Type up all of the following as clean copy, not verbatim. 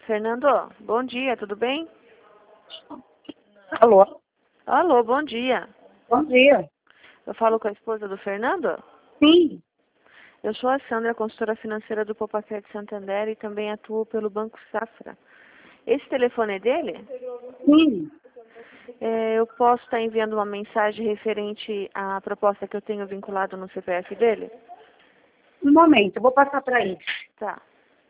Fernando, bom dia, tudo bem? Alô? Alô, bom dia. Bom dia. Eu falo com a esposa do Fernando? Sim. Eu sou a Sandra, consultora financeira do Poupaquete Santander e também atuo pelo Banco Safra. Esse telefone é dele? Sim. Eu posso estar enviando uma mensagem referente à proposta que eu tenho vinculado no CPF dele? Um momento, eu vou passar para ele. Tá.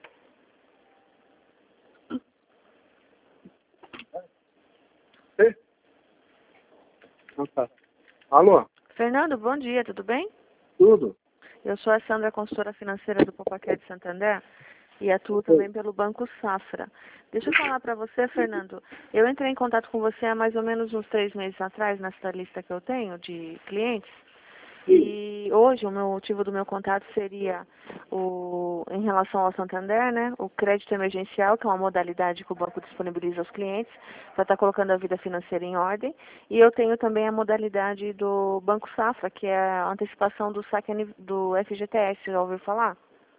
Tá. Alô? Fernando, bom dia, tudo bem? Tudo? Eu sou a Sandra, consultora financeira do Poupaquete Santander e atuo também pelo Banco Safra. Deixa eu falar para você, Fernando. Eu entrei em contato com você há mais ou menos uns 3 meses atrás, nessa lista que eu tenho de clientes. E hoje o motivo do meu contato seria em relação ao Santander, né, o crédito emergencial, que é uma modalidade que o banco disponibiliza aos clientes para estar colocando a vida financeira em ordem. E eu tenho também a modalidade do Banco Safra, que é a antecipação do saque do FGTS. Já ouviu falar?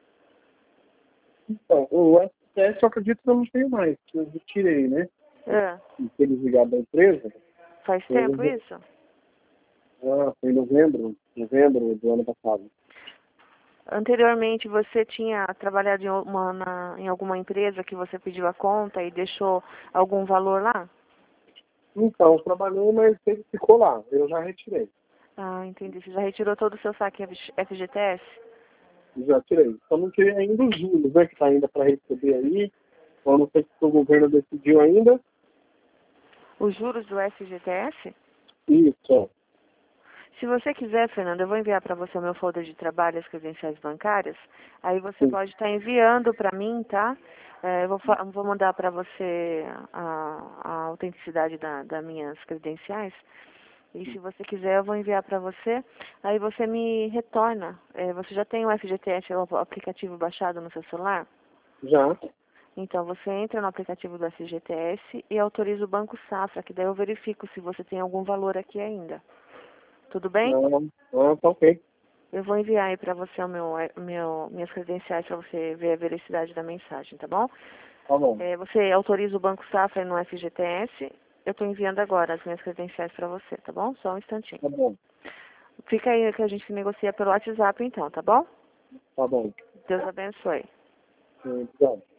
Então, o STS eu acredito que eu não tenho mais, que eu retirei, né? É. Eles ligaram da empresa. Faz tempo isso? Foi em novembro do ano passado. Anteriormente, você tinha trabalhado em alguma empresa que você pediu a conta e deixou algum valor lá? Então, trabalhei, mas ele ficou lá. Eu já retirei. Ah, entendi. Você já retirou todo o seu saque FGTS? Já tirei. Só não tirei ainda os juros, né? Que tá ainda para receber aí. Eu não sei se o governo decidiu ainda. Os juros do FGTS? Isso. Se você quiser, Fernando, eu vou enviar para você o meu folder de trabalho, as credenciais bancárias. Aí você Sim. pode estar enviando para mim, tá? Vou mandar para você a autenticidade das minhas credenciais. E se você quiser, eu vou enviar para você. Aí você me retorna. Você já tem o FGTS, o aplicativo baixado no seu celular? Já. Então, você entra no aplicativo do FGTS e autoriza o Banco Safra, que daí eu verifico se você tem algum valor aqui ainda. Tudo bem? Tá ok. Eu vou enviar aí para você minhas credenciais para você ver a veracidade da mensagem, tá bom? Tá bom. Você autoriza o Banco Safra no FGTS. Eu estou enviando agora as minhas credenciais para você, tá bom? Só um instantinho. Tá bom. Fica aí que a gente negocia pelo WhatsApp então, tá bom? Tá bom. Deus abençoe. Então.